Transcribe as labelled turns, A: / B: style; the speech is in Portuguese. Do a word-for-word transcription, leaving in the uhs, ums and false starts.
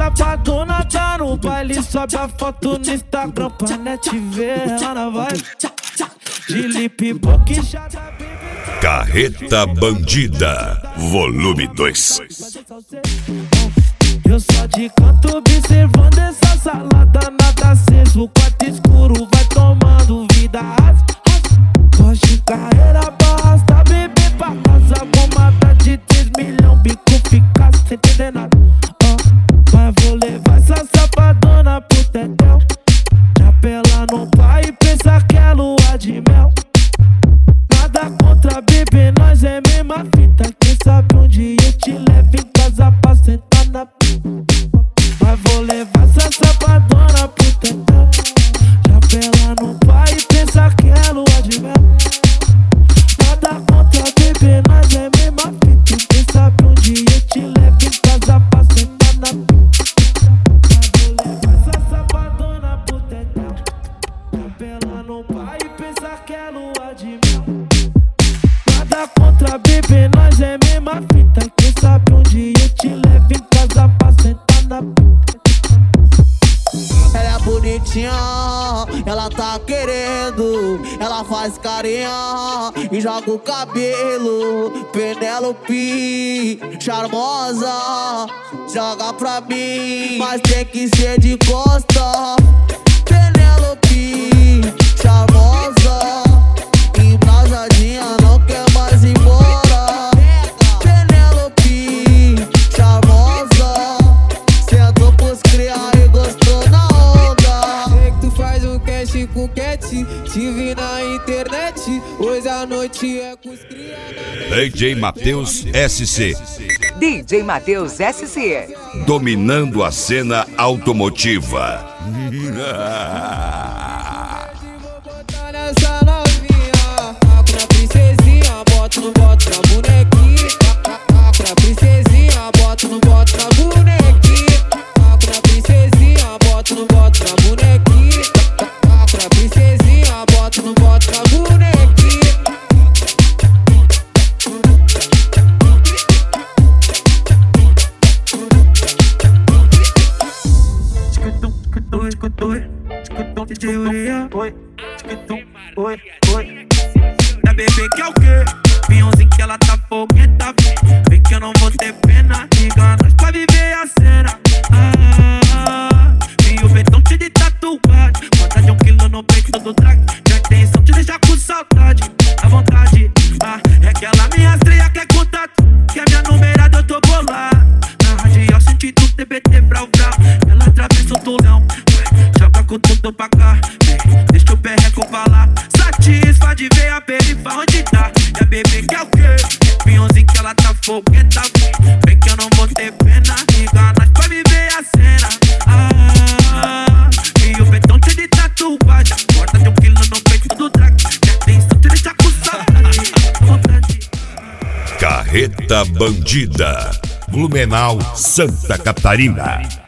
A: safadona tá no baile, sobe a foto no Instagram pra net ver ela na vibe. De lip boquejada,
B: Carreta Bandida, volume dois.
A: Eu só de canto observando essa salada, nada aceso, o quarto escuro vai tomando vida. Hoje carreira basta, bebê pra casa, bomada de três milhões, bico fica sem entender nada. Oh, mas vou levar essa safadona pro tetel, chapela no pai e pensa que é lua de mel. Nada contra bebê, nós é mesma fita, quem sabe um dia eu te levo em casa pra sentar na pista. Mas vou levar essa safadona pro tetel, chapela no pai e pensa que é lua de mel. Nada contra bebê, nós é mesma fita, quem sabe um dia eu te levo em casa pra sentar na pista. Mas vou levar essa safadona pro tetel, chapela no pai e pensa que é lua de mel. Nada contra bebê, nós é mesma fita, quem sabe um dia eu te levo em casa pra sentar na pista.
C: Ela é bonitinha, ela tá querendo, ela faz carinha e joga o cabelo. Penélope, charmosa, joga pra mim, mas tem que ser de costa. Penélope, charmosa, embrasadinha, não quer mais ir embora. Penélope, charmosa, sentou pros criar e gostou na onda.
D: Sei que tu faz um cast com cat, te vi na internet, hoje a noite é com os criados.
B: D J Matheus S C.
E: D J Matheus S C.
B: Dominando a cena automotiva.
D: Nessa novinha, pra princesinha, bota no bota na bonequinha. Pra princesinha, bota no bota na bonequinha. Pra princesinha, bota no bota na bonequinha. Pra princesinha, bota no bota na bonequinha.
A: Oi, oi, oi. Da bebê que é o quê? Pinhãozinho que ela tá fogueta. Vem que eu não vou ter pena, liga nós pra viver a cena. Ah, e o betão te de tatuagem, vontade de um quilo no peito do track. Minha intenção te deixar com saudade, à vontade. Ah, é que ela me rastreia, quer contato, que é minha numerada, eu tô bolado. Na radial senti tu T B T brau brau, ela atravessa o tulão, joga com tudo pra cá, deixa o perreco falar. Satisfa de ver a perifa onde tá. E a bebê que é o quê? Pinhãozinho que ela tá fogueta. Vem que eu não vou ter pena, liga nós pra viver a cena. Ah, e o betão te de tatuagem, corta de um quilo no peito do drag. Minha atenção te deixa com saudade.
B: Carreta Bandida, Blumenau, Santa Catarina.